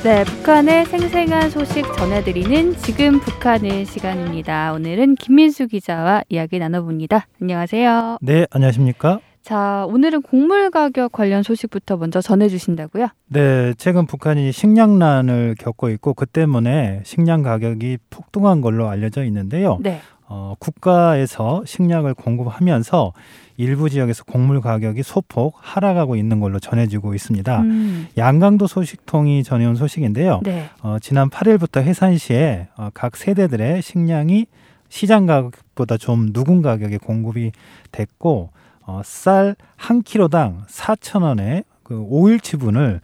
네, 북한의 생생한 소식 전해드리는 지금 북한의 시간입니다. 오늘은 김민수 기자와 이야기 나눠봅니다. 안녕하세요. 네, 안녕하십니까? 자, 오늘은 곡물 가격 관련 소식부터 먼저 전해주신다고요? 네, 최근 북한이 식량난을 겪고 있고 그 때문에 식량 가격이 폭등한 걸로 알려져 있는데요. 네. 국가에서 식량을 공급하면서 일부 지역에서 곡물 가격이 소폭 하락하고 있는 걸로 전해지고 있습니다. 양강도 소식통이 전해온 소식인데요. 네. 지난 8일부터 해산시에 각 세대들의 식량이 시장 가격보다 좀 누군 가격에 공급이 됐고 쌀 1kg당 4,000원의 그 5일치분을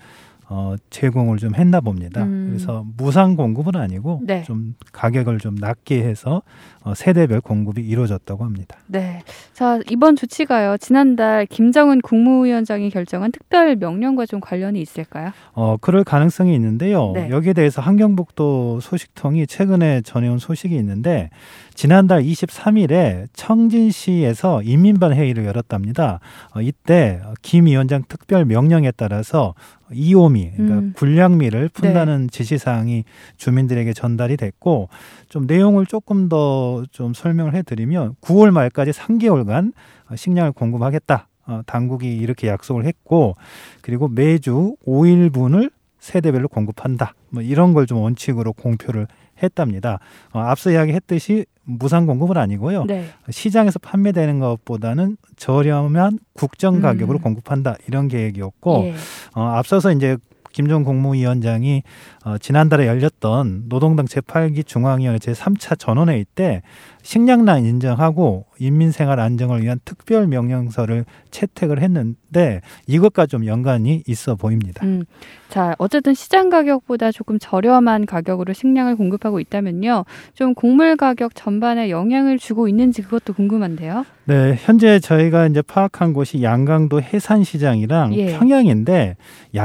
제공을 좀 했나 봅니다. 그래서 무상 공급은 아니고 네. 좀 가격을 좀 낮게 해서 세대별 공급이 이루어졌다고 합니다. 네. 자, 이번 조치가요. 지난달 김정은 국무위원장이 결정한 특별 명령과 좀 관련이 있을까요? 그럴 가능성이 있는데요. 네. 여기에 대해서 한경북도 소식통이 최근에 전해온 소식이 있는데 지난달 23일에 청진시에서 인민반 회의를 열었답니다. 이때 김 위원장 특별 명령에 따라서 이오미, 그러니까 군량미를 푼다는 지시사항이 주민들에게 전달이 됐고 좀 내용을 조금 더 좀 설명을 해드리면 9월 말까지 3개월간 식량을 공급하겠다. 당국이 이렇게 약속을 했고 그리고 매주 5일분을 세대별로 공급한다. 뭐 이런 걸 좀 원칙으로 공표를 했답니다. 앞서 이야기했듯이 무상 공급은 아니고요. 네. 시장에서 판매되는 것보다는 저렴한 국정 가격으로 공급한다 이런 계획이었고 예. 앞서서 이제 김정은 국무위원장이 지난달에 열렸던 노동당 제8기 중앙위원회 제3차 전원회의 때 식량난 인정하고 인민생활 안정을 위한 특별 명령서를 채택을 했는데 이것과 좀 연관이 있어 보입니다. 자, 어쨌든 시장 가격보다 조금 저렴한 가격으로 식량을 공급하고 있다면요. 좀 곡물 가격 전반에 영향을 주고 있는지 그것도 궁금한데요. 네, 현재 저희가 이제 파악한 곳이 양강도 해산시장이랑 예. 평양인데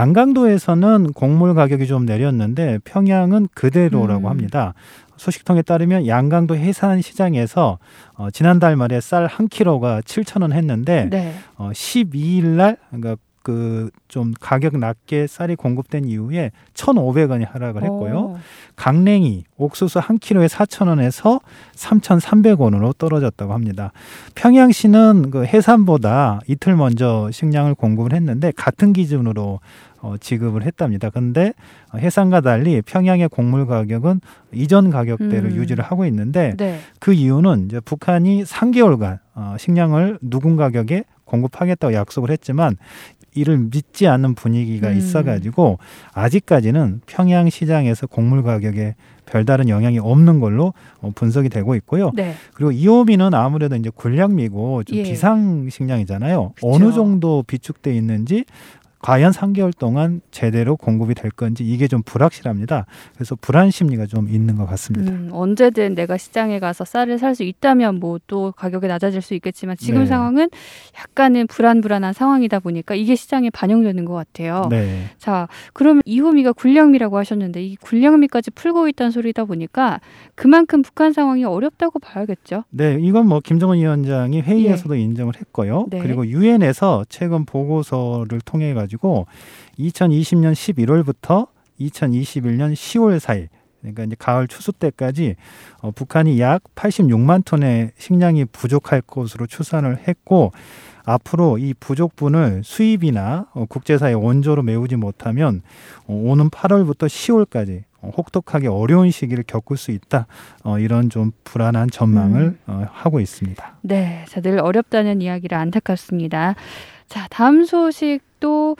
양강도에서는 곡물 가격이 좀 내렸는데 평양은 그대로라고 합니다. 소식통에 따르면 양강도 해산시장에서 지난달 말에 쌀 1kg가 7,000원 했는데 네. 12일 날 그러니까 그 좀 가격 낮게 쌀이 공급된 이후에 1,500원이 하락을 했고요. 강냉이, 옥수수 1kg에 4,000원에서 3,300원으로 떨어졌다고 합니다. 평양시는 그 해산보다 이틀 먼저 식량을 공급을 했는데 같은 기준으로 지급을 했답니다. 그런데 해산과 달리 평양의 곡물 가격은 이전 가격대로 유지를 하고 있는데 네. 그 이유는 이제 북한이 3개월간 식량을 누군 가격에 공급하겠다고 약속을 했지만 이를 믿지 않는 분위기가 있어가지고 아직까지는 평양 시장에서 곡물 가격에 별다른 영향이 없는 걸로 분석이 되고 있고요. 네. 그리고 이오미는 아무래도 이제 군량미고 좀 예. 비상 식량이잖아요. 그쵸. 어느 정도 비축돼 있는지 과연 3개월 동안 제대로 공급이 될 건지 이게 좀 불확실합니다. 그래서 불안 심리가 좀 있는 것 같습니다. 언제든 내가 시장에 가서 쌀을 살 수 있다면 뭐 또 가격이 낮아질 수 있겠지만 지금 네. 상황은 약간은 불안한 상황이다 보니까 이게 시장에 반영되는 것 같아요. 네. 자, 그러면 이호미가 군량미라고 하셨는데 이 군량미까지 풀고 있다는 소리다 보니까 그만큼 북한 상황이 어렵다고 봐야겠죠. 네, 이건 뭐 김정은 위원장이 회의에서도 인정을 했고요. 네. 그리고 유엔에서 최근 보고서를 통해 가지고 2020년 11월부터 2021년 10월 사이 그러니까 이제 가을 추수 때까지 북한이 약 86만 톤의 식량이 부족할 것으로 추산을 했고 앞으로 이 부족분을 수입이나 국제사회 원조로 메우지 못하면 오는 8월부터 10월까지 혹독하게 어려운 시기를 겪을 수 있다. 이런 좀 불안한 전망을 하고 있습니다. 네, 자, 늘 어렵다는 이야기를 안타깝습니다. 자, 다음 소식도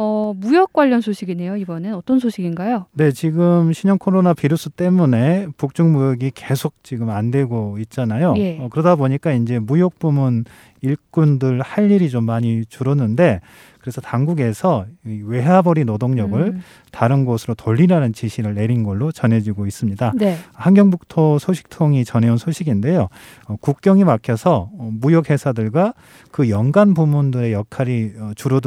무역 관련 소식이네요. 이번엔 어떤 소식인가요? 네, 지금 신형 코로나 바이러스 때문에 북중 무역이 계속 지금 안 되고 있잖아요. 예. 그러다 보니까 이제 무역 부문 일꾼들 할 일이 좀 많이 줄었는데 그래서 당국에서 외화벌이 노동력을 다른 곳으로 돌리라는 지시를 내린 걸로 전해지고 있습니다. 네. 한경북도 소식통이 전해온 소식인데요. 국경이 막혀서 무역회사들과 그 연간 부문들의 역할이 줄어드는 형편이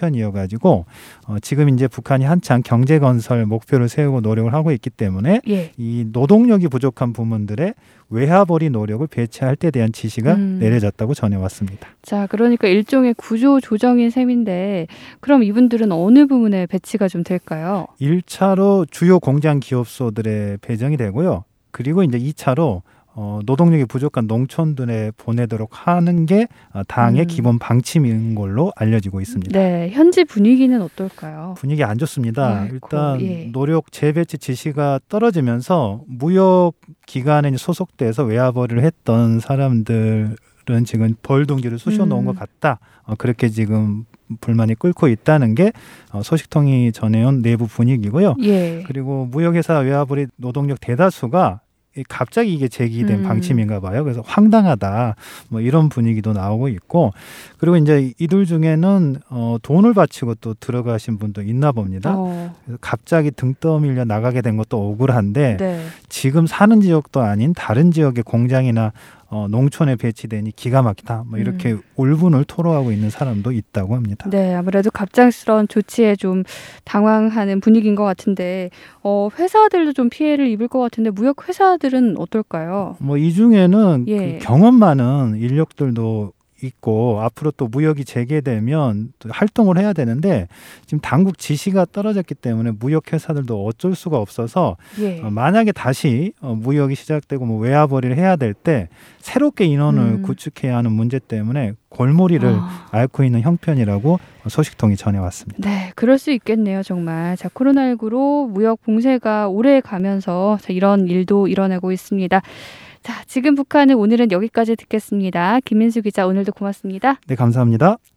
형편이어가지고 지금 이제 북한이 한창 경제 건설 목표를 세우고 노력을 하고 있기 때문에 예. 이 노동력이 부족한 부문들의 외화벌이 노력을 배치할 때 대한 지시가 내려졌다고 전해왔습니다. 자, 그러니까 일종의 구조 조정인 셈인데 그럼 이분들은 어느 부분에 배치가 좀 될까요? 1차로 주요 공장 기업소들에 배정이 되고요. 그리고 이제 2차로 노동력이 부족한 농촌들에 보내도록 하는 게 당의 기본 방침인 걸로 알려지고 있습니다. 네, 현지 분위기는 어떨까요? 분위기 안 좋습니다. 아이고, 일단 예. 노력 재배치 지시가 떨어지면서 무역 기관에 소속돼서 외화벌이를 했던 사람들은 지금 벌둥지를 쑤셔 놓은 것 같다. 그렇게 지금 불만이 끓고 있다는 게 소식통이 전해온 내부 분위기고요. 예. 그리고 무역회사 외화벌이 노동력 대다수가 갑자기 이게 제기된 방침인가 봐요. 그래서 황당하다. 뭐 이런 분위기도 나오고 있고, 그리고 이제 이들 중에는 돈을 바치고 또 들어가신 분도 있나 봅니다. 그래서 갑자기 등 떠밀려 나가게 된 것도 억울한데 네. 지금 사는 지역도 아닌 다른 지역의 공장이나 농촌에 배치되니 기가 막히다. 뭐 이렇게 울분을 토로하고 있는 사람도 있다고 합니다. 네, 아무래도 갑작스러운 조치에 좀 당황하는 분위기인 것 같은데 회사들도 좀 피해를 입을 것 같은데 무역 회사들은 어떨까요? 뭐 이 중에는 예. 그 경험 많은 인력들도 있고 앞으로 또 무역이 재개되면 또 활동을 해야 되는데 지금 당국 지시가 떨어졌기 때문에 무역 회사들도 어쩔 수가 없어서 예. 만약에 다시 무역이 시작되고 뭐 외화벌이를 해야 될 때 새롭게 인원을 구축해야 하는 문제 때문에 골머리를 앓고 있는 형편이라고 소식통이 전해왔습니다. 네, 그럴 수 있겠네요, 정말. 자, 코로나19로 무역 봉쇄가 오래 가면서 이런 일도 일어나고 있습니다. 자, 지금 북한은 오늘은 여기까지 듣겠습니다. 김민수 기자, 오늘도 고맙습니다. 네, 감사합니다.